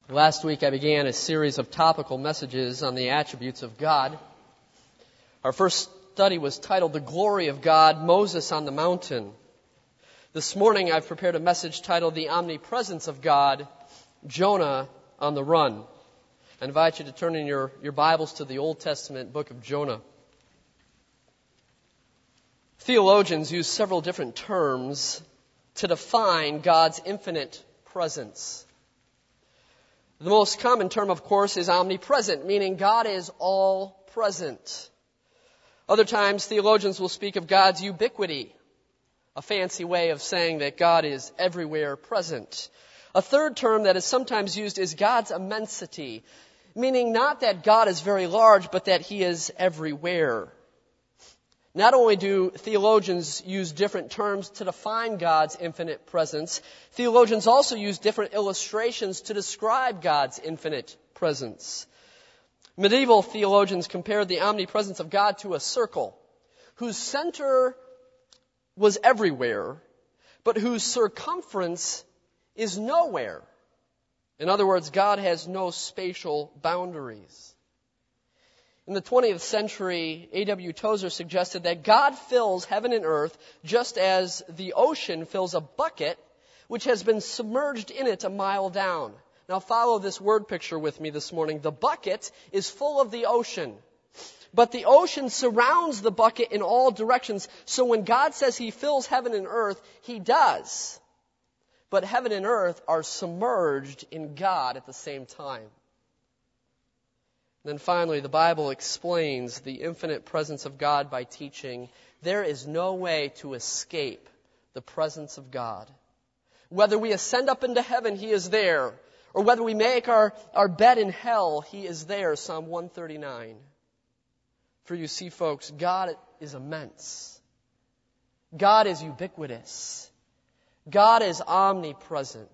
Last week I began a series of topical messages on the attributes of God. Our first study was titled The Glory of God, Moses on the Mountain. This morning I've prepared a message titled The Omnipresence of God, Jonah on the Run. I invite you to turn in your Bibles to the Old Testament book of Jonah. Theologians use several different terms to define God's infinite presence. The most common term, of course, is omnipresent, meaning God is all present. Other times, theologians will speak of God's ubiquity, a fancy way of saying that God is everywhere present. A third term that is sometimes used is God's immensity, meaning not that God is very large, but that He is everywhere. Not only do theologians use different terms to define God's infinite presence, theologians also use different illustrations to describe God's infinite presence. Medieval theologians compared the omnipresence of God to a circle whose center was everywhere, but whose circumference is nowhere. In other words, God has no spatial boundaries. In the 20th century, A.W. Tozer suggested that God fills heaven and earth just as the ocean fills a bucket which has been submerged in it a mile down. Now follow this word picture with me this morning. The bucket is full of the ocean, but the ocean surrounds the bucket in all directions. So when God says He fills heaven and earth, He does. But heaven and earth are submerged in God at the same time. Then finally, the Bible explains the infinite presence of God by teaching there is no way to escape the presence of God. Whether we ascend up into heaven, He is there. Or whether we make our bed in hell, He is there, Psalm 139. For you see, folks, God is immense. God is ubiquitous. God is omnipresent.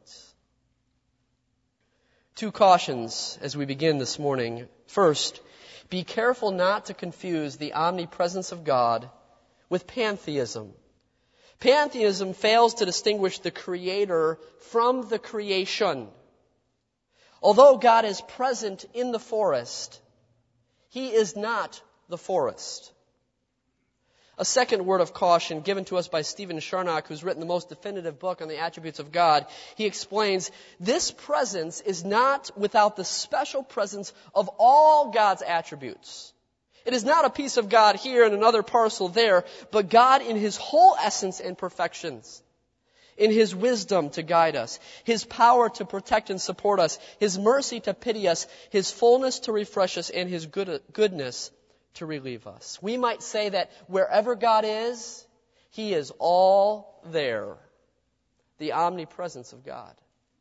Two cautions as we begin this morning. First, be careful not to confuse the omnipresence of God with pantheism. Pantheism fails to distinguish the Creator from the creation. Although God is present in the forest, He is not the forest. A second word of caution given to us by Stephen Charnock, who's written the most definitive book on the attributes of God. He explains, this presence is not without the special presence of all God's attributes. It is not a piece of God here and another parcel there, but God in His whole essence and perfections. In His wisdom to guide us, His power to protect and support us, His mercy to pity us, His fullness to refresh us, and His goodness to relieve us. We might say that wherever God is, He is all there. The omnipresence of God.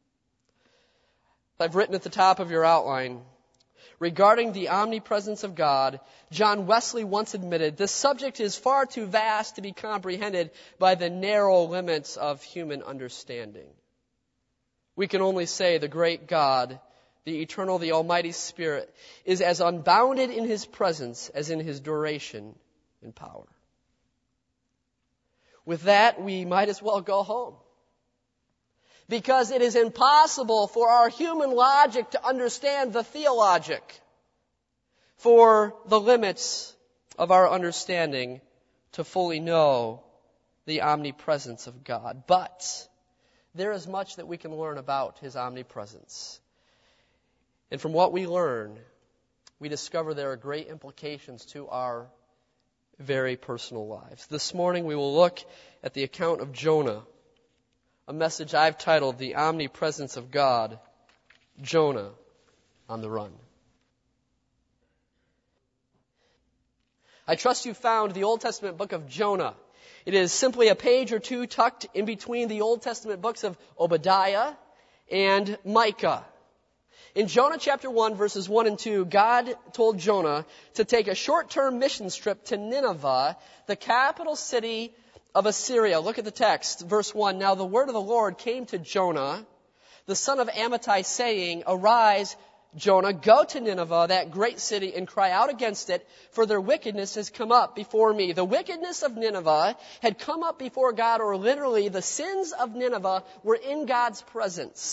I've written at the top of your outline, regarding the omnipresence of God, John Wesley once admitted, this subject is far too vast to be comprehended by the narrow limits of human understanding. We can only say the great God, the eternal, the almighty Spirit, is as unbounded in His presence as in His duration and power. With that, we might as well go home. Because it is impossible for our human logic to understand the theologic, for the limits of our understanding to fully know the omnipresence of God. But there is much that we can learn about His omnipresence. And from what we learn, we discover there are great implications to our very personal lives. This morning we will look at the account of Jonah, a message I've titled, The Omnipresence of God, Jonah on the Run. I trust you found the Old Testament book of Jonah. It is simply a page or two tucked in between the Old Testament books of Obadiah and Micah. In Jonah chapter 1, verses 1 and 2, God told Jonah to take a short-term mission trip to Nineveh, the capital city of Assyria. Look at the text, verse 1. Now the word of the Lord came to Jonah, the son of Amittai, saying, Arise, Jonah, go to Nineveh, that great city, and cry out against it, for their wickedness has come up before me. The wickedness of Nineveh had come up before God, or literally, the sins of Nineveh were in God's presence.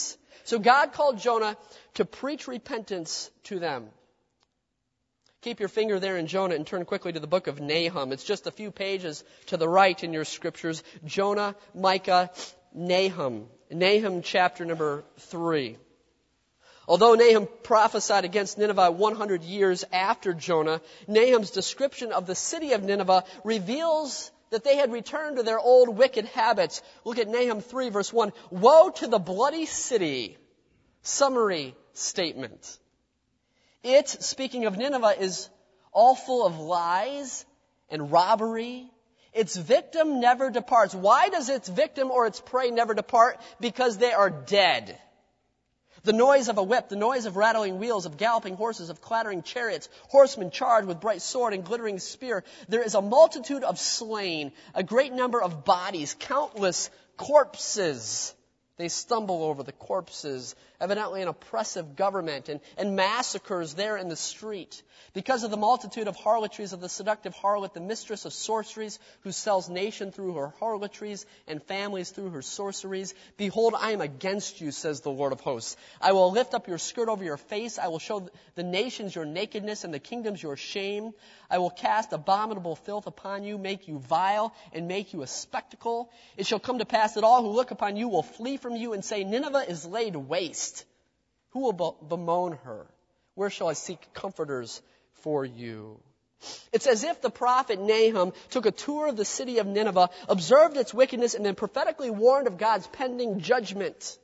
So God called Jonah to preach repentance to them. Keep your finger there in Jonah and turn quickly to the book of Nahum. It's just a few pages to the right in your scriptures. Jonah, Micah, Nahum. Nahum chapter number 3. Although Nahum prophesied against Nineveh 100 years after Jonah, Nahum's description of the city of Nineveh reveals that they had returned to their old wicked habits. Look at Nahum 3 verse 1. Woe to the bloody city. Summary statement. It, speaking of Nineveh, is all full of lies and robbery. Its victim never departs. Why does its victim or its prey never depart? Because they are dead. The noise of a whip, the noise of rattling wheels, of galloping horses, of clattering chariots, horsemen charged with bright sword and glittering spear. There is a multitude of slain, a great number of bodies, countless corpses. They stumble over the corpses, evidently an oppressive government, and massacres there in the street. Because of the multitude of harlotries of the seductive harlot, the mistress of sorceries, who sells nation through her harlotries and families through her sorceries. Behold, I am against you, says the Lord of hosts. I will lift up your skirt over your face. I will show the nations your nakedness and the kingdoms your shame. I will cast abominable filth upon you, make you vile, and make you a spectacle. It shall come to pass that all who look upon you will flee from you and say, Nineveh is laid waste. Who will bemoan her? Where shall I seek comforters for you? It's as if the prophet Nahum took a tour of the city of Nineveh, observed its wickedness, and then prophetically warned of God's pending judgment.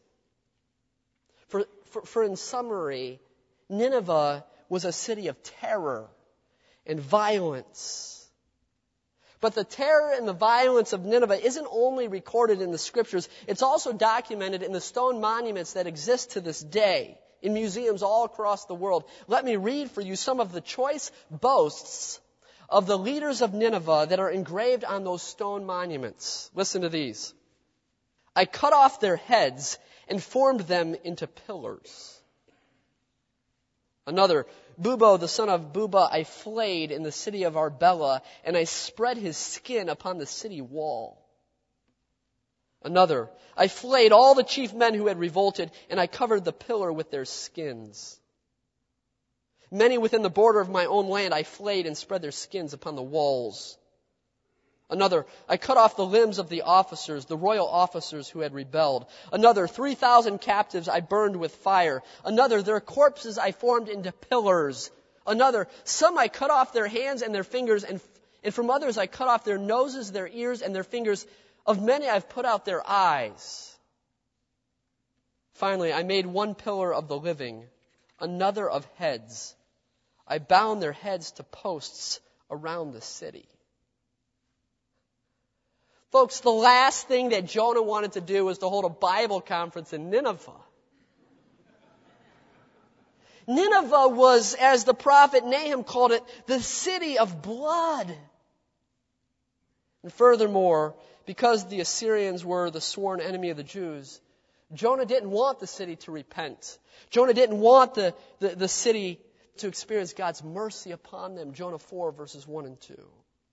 For in summary, Nineveh was a city of terror and violence. But the terror and the violence of Nineveh isn't only recorded in the scriptures, it's also documented in the stone monuments that exist to this day in museums all across the world. Let me read for you some of the choice boasts of the leaders of Nineveh that are engraved on those stone monuments. Listen to these. I cut off their heads and formed them into pillars. Another, Bubo, the son of Buba, I flayed in the city of Arbela, and I spread his skin upon the city wall. Another, I flayed all the chief men who had revolted, and I covered the pillar with their skins. Many within the border of my own land I flayed and spread their skins upon the walls. Another, I cut off the limbs of the officers, the royal officers who had rebelled. Another, 3,000 captives I burned with fire. Another, their corpses I formed into pillars. Another, some I cut off their hands and their fingers, and from others I cut off their noses, their ears, and their fingers. Of many I've put out their eyes. Finally, I made one pillar of the living, another of heads. I bound their heads to posts around the city. Folks, the last thing that Jonah wanted to do was to hold a Bible conference in Nineveh. Nineveh was, as the prophet Nahum called it, the city of blood. And furthermore, because the Assyrians were the sworn enemy of the Jews, Jonah didn't want the city to repent. Jonah didn't want the city to experience God's mercy upon them. Jonah 4, verses 1 and 2.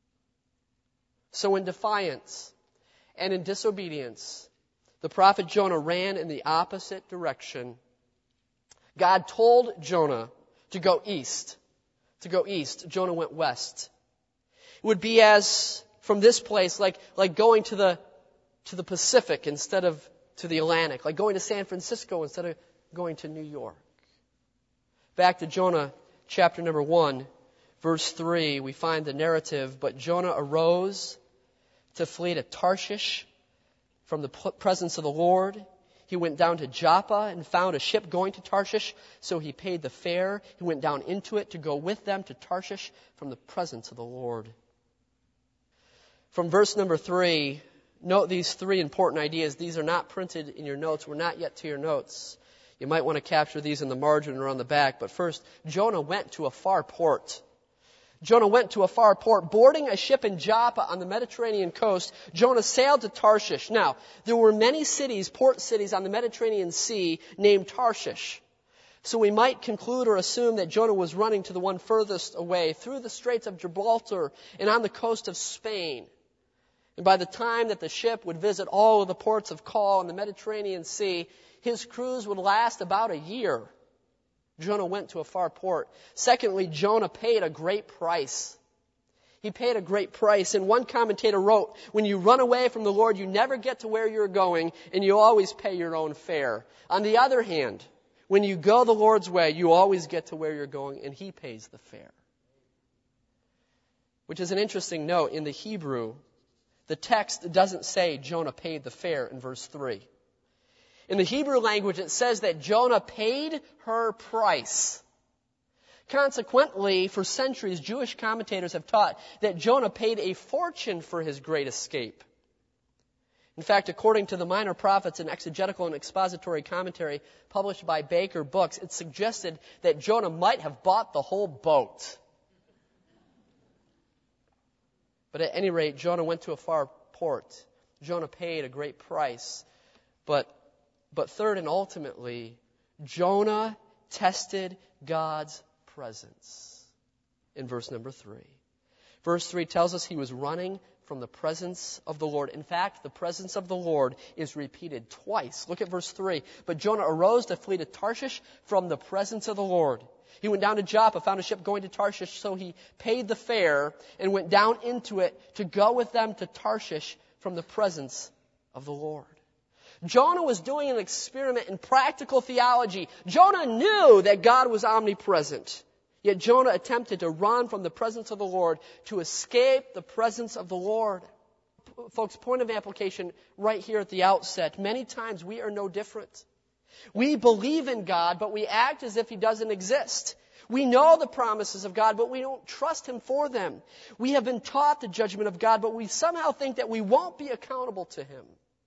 So in defiance and in disobedience, the prophet Jonah ran in the opposite direction. God told Jonah to go east. Jonah went west. It would be as from this place, like going to the Pacific instead of to the Atlantic, like going to San Francisco instead of going to New York. Back to Jonah chapter number 1, verse 3, we find the narrative, but Jonah arose to flee to Tarshish from the presence of the Lord. He went down to Joppa and found a ship going to Tarshish, so he paid the fare. He went down into it to go with them to Tarshish from the presence of the Lord. From verse number 3, note these three important ideas. These are not printed in your notes. We're not yet to your notes. You might want to capture these in the margin or on the back. But first, Jonah went to a far port. Jonah went to a far port. Boarding a ship in Joppa on the Mediterranean coast, Jonah sailed to Tarshish. Now, there were many cities, port cities on the Mediterranean Sea named Tarshish. So we might conclude or assume that Jonah was running to the one furthest away through the Straits of Gibraltar and on the coast of Spain. And by the time that the ship would visit all of the ports of call in the Mediterranean Sea, his cruise would last about a year. Jonah went to a far port. Secondly, Jonah paid a great price. He paid a great price. And one commentator wrote, when you run away from the Lord, you never get to where you're going, and you always pay your own fare. On the other hand, when you go the Lord's way, you always get to where you're going, and He pays the fare. Which is an interesting note. In the Hebrew, the text doesn't say Jonah paid the fare in verse 3. In the Hebrew language, it says that Jonah paid her price. Consequently, for centuries, Jewish commentators have taught that Jonah paid a fortune for his great escape. In fact, according to the Minor Prophets, an exegetical and expository commentary published by Baker Books, it suggested that Jonah might have bought the whole boat. But at any rate, Jonah went to a far port. Jonah paid a great price. But third and ultimately, Jonah tested God's presence in verse number 3. Verse 3 tells us he was running from the presence of the Lord. In fact, the presence of the Lord is repeated twice. Look at verse 3. But Jonah arose to flee to Tarshish from the presence of the Lord. He went down to Joppa, found a ship going to Tarshish, so he paid the fare and went down into it to go with them to Tarshish from the presence of the Lord. Jonah was doing an experiment in practical theology. Jonah knew that God was omnipresent. Yet Jonah attempted to run from the presence of the Lord to escape the presence of the Lord. Folks, point of application right here at the outset. Many times we are no different. We believe in God, but we act as if He doesn't exist. We know the promises of God, but we don't trust Him for them. We have been taught the judgment of God, but we somehow think that we won't be accountable to Him.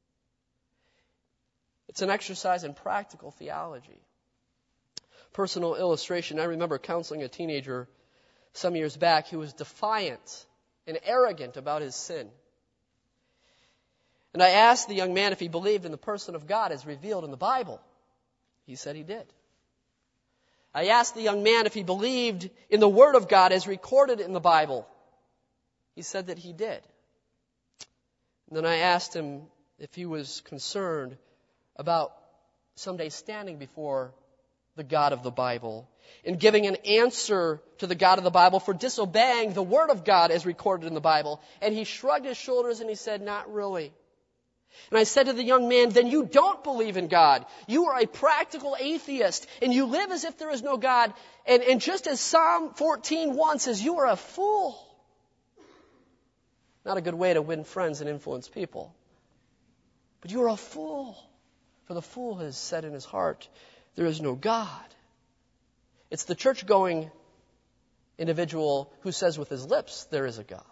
It's an exercise in practical theology. Personal illustration, I remember counseling a teenager some years back who was defiant and arrogant about his sin. And I asked the young man if he believed in the person of God as revealed in the Bible. He said he did. I asked the young man if he believed in the Word of God as recorded in the Bible. He said that he did. And then I asked him if he was concerned about someday standing before the God of the Bible and giving an answer to the God of the Bible for disobeying the Word of God as recorded in the Bible. And he shrugged his shoulders and he said, not really. And I said to the young man, then you don't believe in God. You are a practical atheist and you live as if there is no God. And just as Psalm 14:1 says, you are a fool. Not a good way to win friends and influence people. But you are a fool. For the fool has said in his heart, there is no God. It's the church-going individual who says with his lips, there is a God.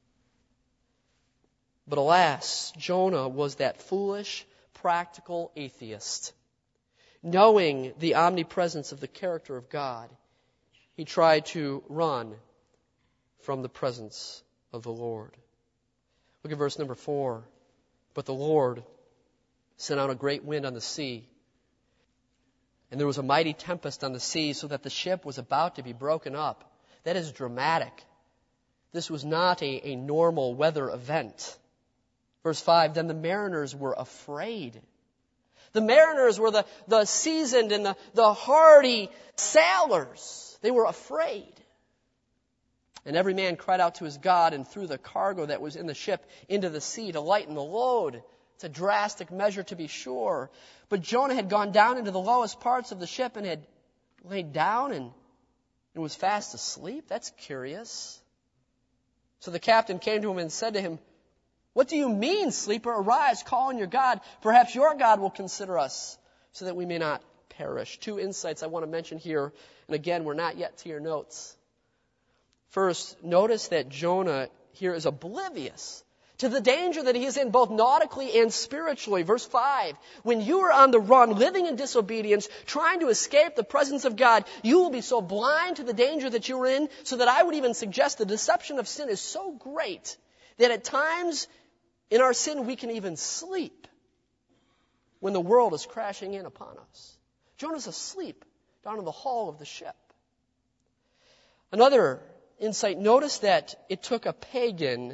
But alas, Jonah was that foolish, practical atheist. Knowing the omnipresence of the character of God, he tried to run from the presence of the Lord. Look at verse number 4. But the Lord sent out a great wind on the sea, and there was a mighty tempest on the sea, so that the ship was about to be broken up. That is dramatic. This was not a normal weather event. Verse 5, then the mariners were afraid. The mariners were the seasoned and the hardy sailors. They were afraid. And every man cried out to his God and threw the cargo that was in the ship into the sea to lighten the load. It's a drastic measure to be sure. But Jonah had gone down into the lowest parts of the ship and had laid down and was fast asleep. That's curious. So the captain came to him and said to him, what do you mean, sleeper? Arise, call on your God. Perhaps your God will consider us so that we may not perish. 2 insights I want to mention here. And again, we're not yet to your notes. First, notice that Jonah here is oblivious to the danger that he is in both nautically and spiritually. Verse 5, when you are on the run, living in disobedience, trying to escape the presence of God, you will be so blind to the danger that you're in, so that I would even suggest the deception of sin is so great that at times in our sin we can even sleep when the world is crashing in upon us. Jonah's asleep down in the hull of the ship. Another insight, notice that it took a pagan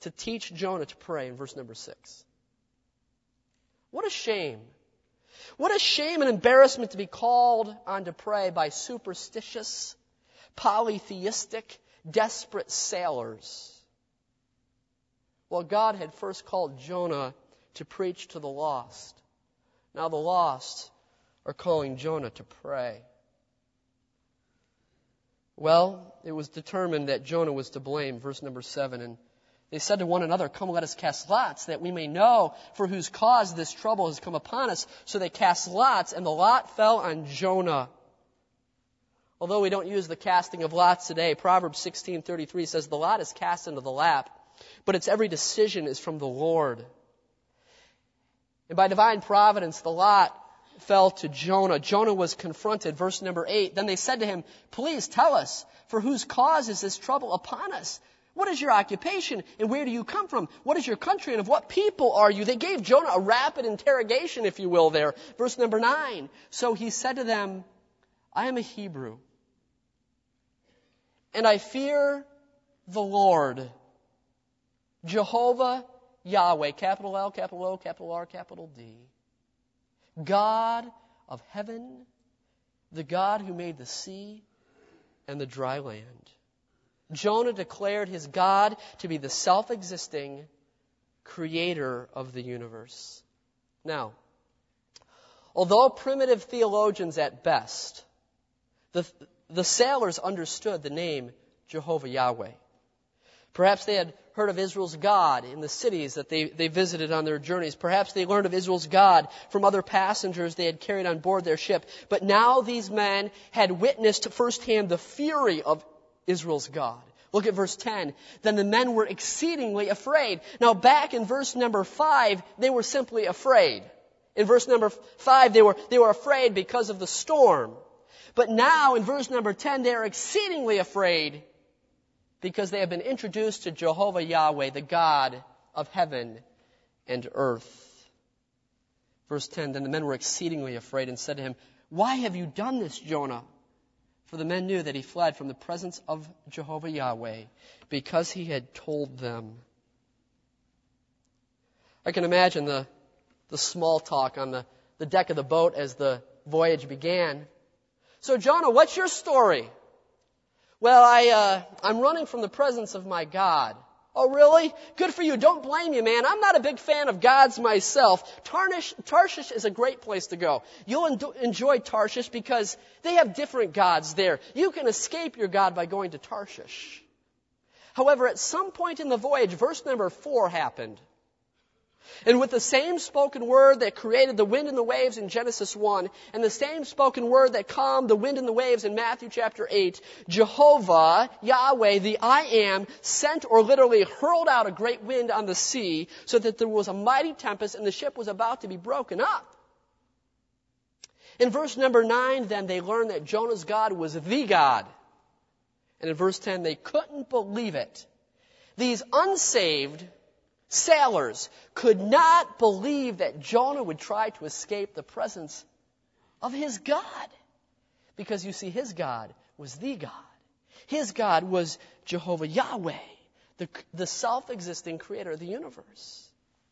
to teach Jonah to pray in verse number 6. What a shame. What a shame and embarrassment to be called on to pray by superstitious, polytheistic, desperate sailors. Well, God had first called Jonah to preach to the lost. Now the lost are calling Jonah to pray. Well, it was determined that Jonah was to blame, verse number 7. And they said to one another, "Come, let us cast lots, that we may know for whose cause this trouble has come upon us." So they cast lots, and the lot fell on Jonah. Although we don't use the casting of lots today, Proverbs 16:33 says, "The lot is cast into the lap, but its every decision is from the Lord." And by divine providence, the lot fell to Jonah. Jonah was confronted. Verse number 8. Then they said to him, "Please tell us, for whose cause is this trouble upon us? What is your occupation, and where do you come from? What is your country, and of what people are you?" They gave Jonah a rapid interrogation, if you will, there. Verse number 9. So he said to them, "I am a Hebrew, and I fear the Lord, Jehovah Yahweh," capital L, capital O, capital R, capital D, "God of heaven, the God who made the sea and the dry land." Jonah declared his God to be the self-existing creator of the universe. Now, although primitive theologians at best, the sailors understood the name Jehovah Yahweh. Perhaps they had heard of Israel's God in the cities that they visited on their journeys. Perhaps they learned of Israel's God from other passengers they had carried on board their ship. But now these men had witnessed firsthand the fury of Israel's God. Look at verse 10. Then the men were exceedingly afraid. Now back in verse number 5, they were simply afraid. In verse number 5, they were afraid because of the storm. But now in verse number 10, they are exceedingly afraid because they have been introduced to Jehovah Yahweh, the God of heaven and earth. Verse 10, then the men were exceedingly afraid and said to him, "Why have you done this, Jonah?" For the men knew that he fled from the presence of Jehovah Yahweh because he had told them. I can imagine the small talk on the deck of the boat as the voyage began. "So Jonah, what's your story?" "Well, I'm running from the presence of my God." "Oh, really? Good for you. Don't blame you, man. I'm not a big fan of gods myself. Tarshish is a great place to go. You'll enjoy Tarshish because they have different gods there. You can escape your God by going to Tarshish." However, at some point in the voyage, verse number 4 happened. And with the same spoken word that created the wind and the waves in Genesis 1, and the same spoken word that calmed the wind and the waves in Matthew chapter 8, Jehovah, Yahweh, the I Am, sent or literally hurled out a great wind on the sea so that there was a mighty tempest and the ship was about to be broken up. In verse number 9, then, they learned that Jonah's God was the God. And in verse 10, they couldn't believe it. These unsaved sailors could not believe that Jonah would try to escape the presence of his God. Because you see, his God was the God. His God was Jehovah Yahweh, the self-existing creator of the universe.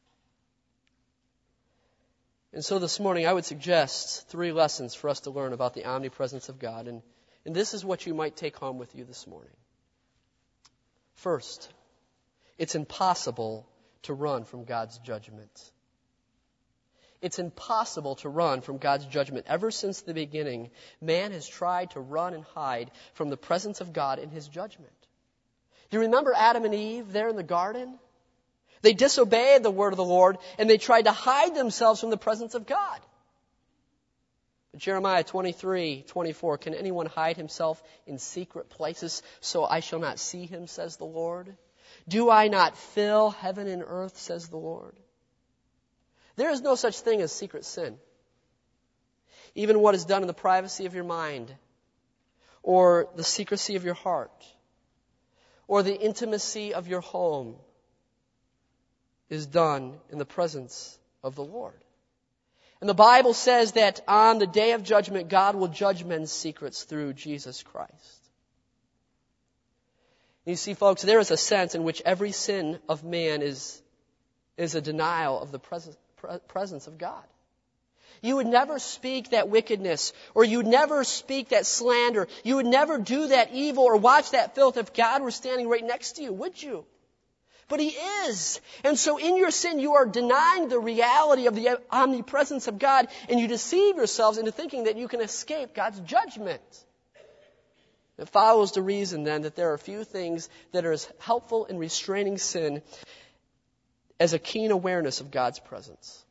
And so this morning I would suggest 3 lessons for us to learn about the omnipresence of God. And this is what you might take home with you this morning. First, it's impossible to run from God's judgment. It's impossible to run from God's judgment. Ever since the beginning, man has tried to run and hide from the presence of God in his judgment. Do you remember Adam and Eve there in the garden? They disobeyed the word of the Lord, and they tried to hide themselves from the presence of God. But Jeremiah 23:24, "Can anyone hide himself in secret places so I shall not see him, says the Lord? Do I not fill heaven and earth, says the Lord?" There is no such thing as secret sin. Even what is done in the privacy of your mind, or the secrecy of your heart, or the intimacy of your home, is done in the presence of the Lord. And the Bible says that on the day of judgment, God will judge men's secrets through Jesus Christ. You see, folks, there is a sense in which every sin of man is a denial of the presence of God. You would never speak that wickedness, or you would never speak that slander. You would never do that evil or watch that filth if God were standing right next to you, would you? But He is. And so in your sin, you are denying the reality of the omnipresence of God, and you deceive yourselves into thinking that you can escape God's judgment. It follows the reason, then, that there are few things that are as helpful in restraining sin as a keen awareness of God's presence.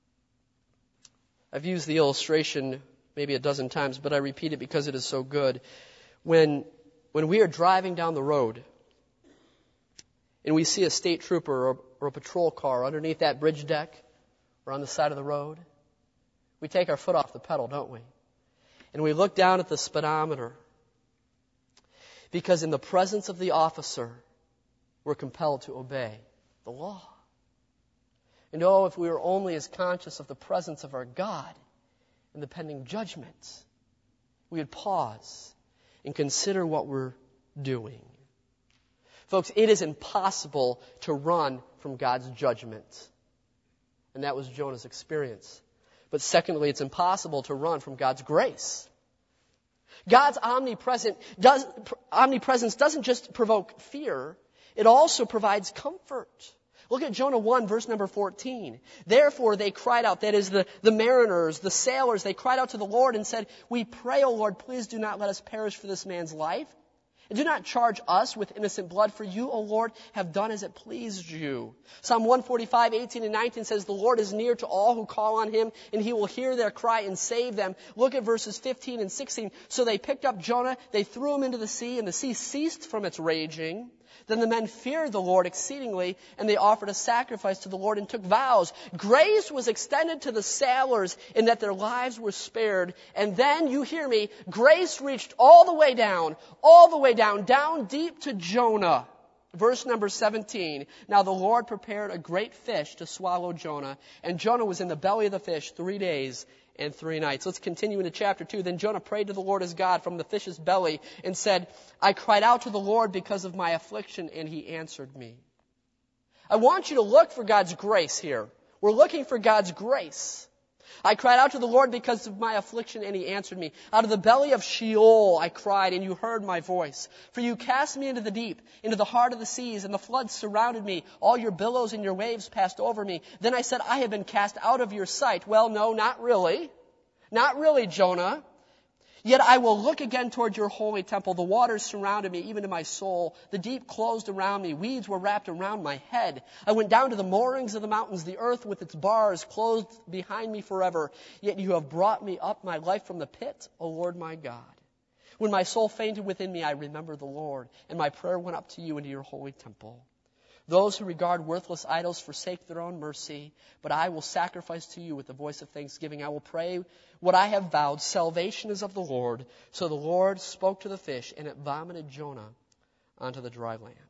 I've used the illustration maybe a dozen times, but I repeat it because it is so good. When we are driving down the road and we see a state trooper or a patrol car underneath that bridge deck or on the side of the road, we take our foot off the pedal, don't we? And we look down at the speedometer, because in the presence of the officer, we're compelled to obey the law. And oh, if we were only as conscious of the presence of our God in the pending judgment, we would pause and consider what we're doing. Folks, it is impossible to run from God's judgment. And that was Jonah's experience. But secondly, it's impossible to run from God's grace. God's omnipresence doesn't just provoke fear, it also provides comfort. Look at Jonah 1, verse number 14. Therefore they cried out, that is the mariners, the sailors, they cried out to the Lord and said, we pray, O Lord, please do not let us perish for this man's life. And do not charge us with innocent blood, for you, O Lord, have done as it pleased you. Psalm 145, 18 and 19 says, the Lord is near to all who call on Him, and He will hear their cry and save them. Look at verses 15 and 16. So they picked up Jonah, they threw him into the sea, and the sea ceased from its raging. Then the men feared the Lord exceedingly, and they offered a sacrifice to the Lord and took vows. Grace was extended to the sailors in that their lives were spared. And then, you hear me, grace reached all the way down deep to Jonah. Verse number 17. Now the Lord prepared a great fish to swallow Jonah, and Jonah was in the belly of the fish 3 days and 3 nights. Let's continue into chapter 2. Then Jonah prayed to the Lord his God from the fish's belly and said, I cried out to the Lord because of my affliction, and He answered me. I want you to look for God's grace here. We're looking for God's grace. I cried out to the Lord because of my affliction, and He answered me. Out of the belly of Sheol I cried, and you heard my voice. For you cast me into the deep, into the heart of the seas, and the floods surrounded me. All your billows and your waves passed over me. Then I said, I have been cast out of your sight. Well, no, not really. Not really, Jonah. Yet I will look again toward your holy temple. The waters surrounded me, even to my soul. The deep closed around me. Weeds were wrapped around my head. I went down to the moorings of the mountains. The earth with its bars closed behind me forever. Yet you have brought me up, my life from the pit, O Lord my God. When my soul fainted within me, I remembered the Lord, and my prayer went up to you into your holy temple. Those who regard worthless idols forsake their own mercy, but I will sacrifice to you with the voice of thanksgiving. I will pray what I have vowed. Salvation is of the Lord. So the Lord spoke to the fish, and it vomited Jonah onto the dry land.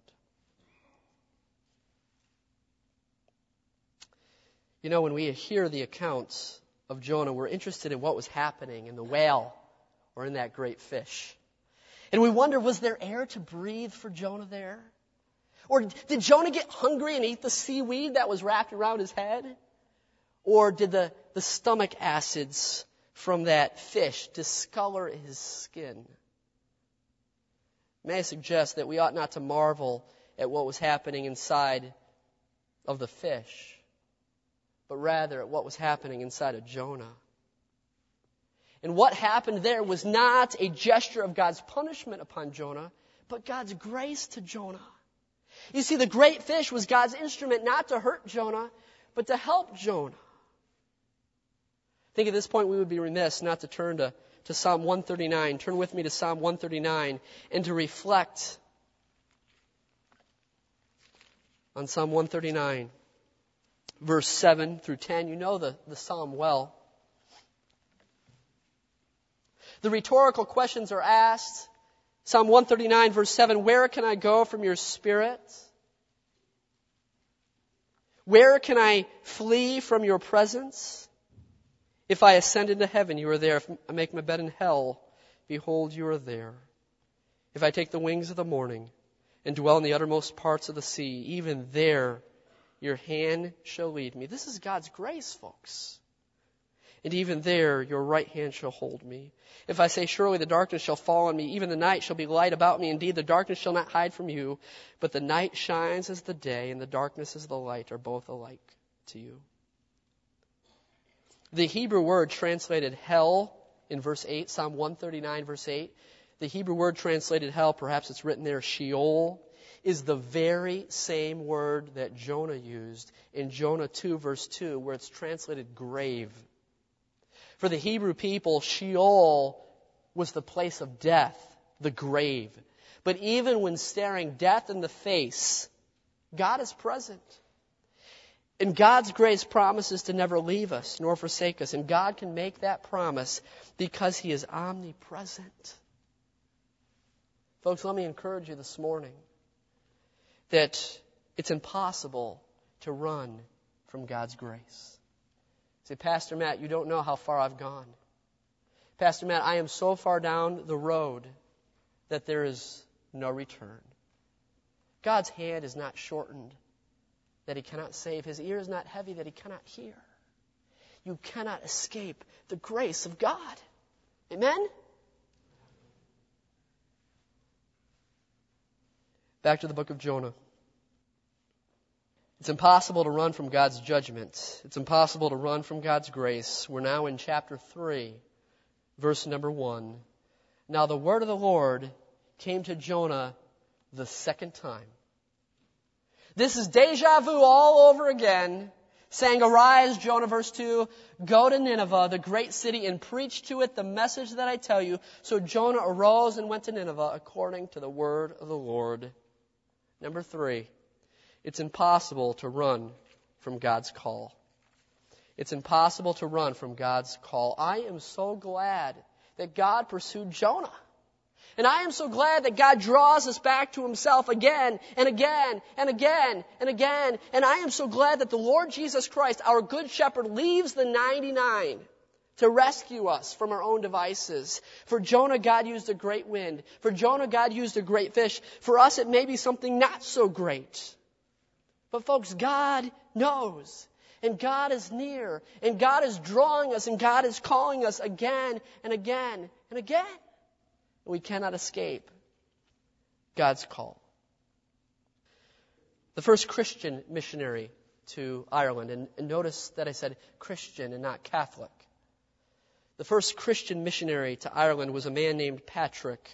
You know, when we hear the accounts of Jonah, we're interested in what was happening in the whale or in that great fish. And we wonder, was there air to breathe for Jonah there? Or did Jonah get hungry and eat the seaweed that was wrapped around his head? Or did the stomach acids from that fish discolor his skin? May I suggest that we ought not to marvel at what was happening inside of the fish, but rather at what was happening inside of Jonah. And what happened there was not a gesture of God's punishment upon Jonah, but God's grace to Jonah. You see, the great fish was God's instrument not to hurt Jonah, but to help Jonah. I think at this point we would be remiss not to turn to Psalm 139. Turn with me to Psalm 139 and to reflect on Psalm 139, verse 7 through 10. You know the psalm well. The rhetorical questions are asked. Psalm 139, verse 7, where can I go from your spirit? Where can I flee from your presence? If I ascend into heaven, you are there. If I make my bed in hell, behold, you are there. If I take the wings of the morning and dwell in the uttermost parts of the sea. Even there your hand shall lead me. This is God's grace, folks. And even there your right hand shall hold me. If I say, surely the darkness shall fall on me, even the night shall be light about me. Indeed, the darkness shall not hide from you, but the night shines as the day, and the darkness as the light are both alike to you. The Hebrew word translated hell in verse 8, Psalm 139, verse 8, the Hebrew word translated hell, perhaps it's written there, Sheol, is the very same word that Jonah used in Jonah 2, verse 2, where it's translated grave. For the Hebrew people, Sheol was the place of death, the grave. But even when staring death in the face, God is present. And God's grace promises to never leave us nor forsake us. And God can make that promise because He is omnipresent. Folks, let me encourage you this morning that it's impossible to run from God's grace. Say, Pastor Matt, you don't know how far I've gone. Pastor Matt, I am so far down the road that there is no return. God's hand is not shortened that He cannot save. His ear is not heavy that He cannot hear. You cannot escape the grace of God. Amen? Back to the book of Jonah. It's impossible to run from God's judgment. It's impossible to run from God's grace. We're now in chapter 3, verse number 1. Now the word of the Lord came to Jonah the second time. This is deja vu all over again, saying, Arise, Jonah, verse 2, go to Nineveh, the great city, and preach to it the message that I tell you. So Jonah arose and went to Nineveh according to the word of the Lord. Number 3, it's impossible to run from God's call. It's impossible to run from God's call. I am so glad that God pursued Jonah. And I am so glad that God draws us back to Himself again and again and again and again. And I am so glad that the Lord Jesus Christ, our good shepherd, leaves the 99 to rescue us from our own devices. For Jonah, God used a great wind. For Jonah, God used a great fish. For us, it may be something not so great. But folks, God knows. And God is near. And God is drawing us. And God is calling us again and again and again. We cannot escape God's call. The first Christian missionary to Ireland, and notice that I said Christian and not Catholic. The first Christian missionary to Ireland was a man named Patrick.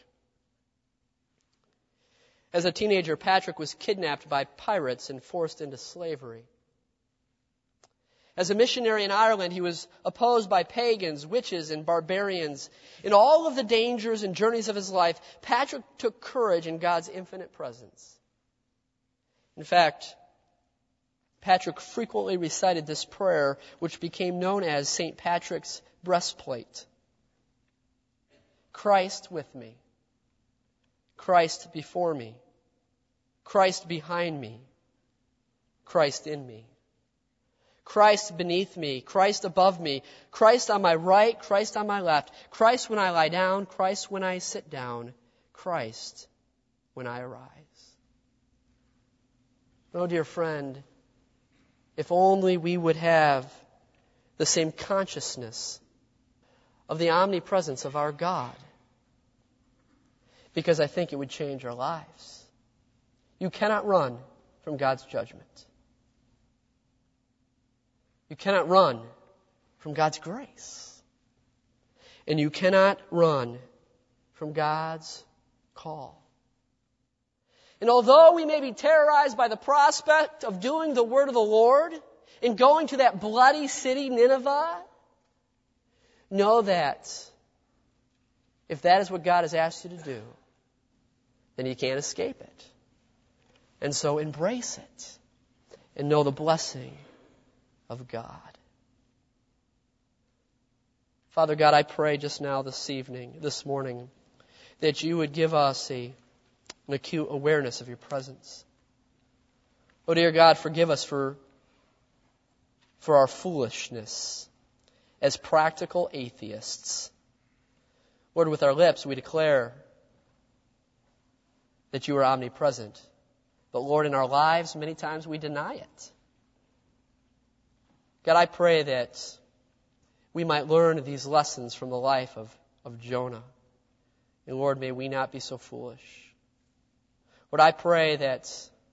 As a teenager, Patrick was kidnapped by pirates and forced into slavery. As a missionary in Ireland, he was opposed by pagans, witches, and barbarians. In all of the dangers and journeys of his life, Patrick took courage in God's infinite presence. In fact, Patrick frequently recited this prayer, which became known as St. Patrick's breastplate. Christ with me, Christ before me, Christ behind me, Christ in me. Christ beneath me, Christ above me, Christ on my right, Christ on my left, Christ when I lie down, Christ when I sit down, Christ when I arise. Oh, dear friend, if only we would have the same consciousness of the omnipresence of our God, because I think it would change our lives. You cannot run from God's judgment. You cannot run from God's grace. And you cannot run from God's call. And although we may be terrorized by the prospect of doing the word of the Lord and going to that bloody city, Nineveh, know that if that is what God has asked you to do, then you can't escape it. And so embrace it and know the blessing of God. Father God, I pray just now this morning, that you would give us an acute awareness of your presence. Oh dear God, forgive us for our foolishness as practical atheists. Lord, with our lips we declare that you are omnipresent. But Lord, in our lives, many times we deny it. God, I pray that we might learn these lessons from the life of Jonah. And Lord, may we not be so foolish. Lord, I pray that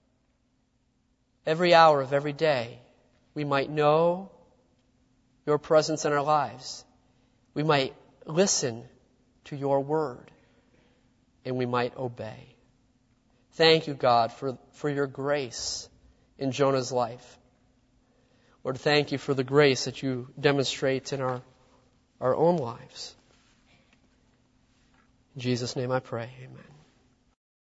every hour of every day we might know your presence in our lives. We might listen to your word, and we might obey. Thank you, God, for your grace in Jonah's life. Lord, thank you for the grace that you demonstrate in our own lives. In Jesus' name I pray, amen.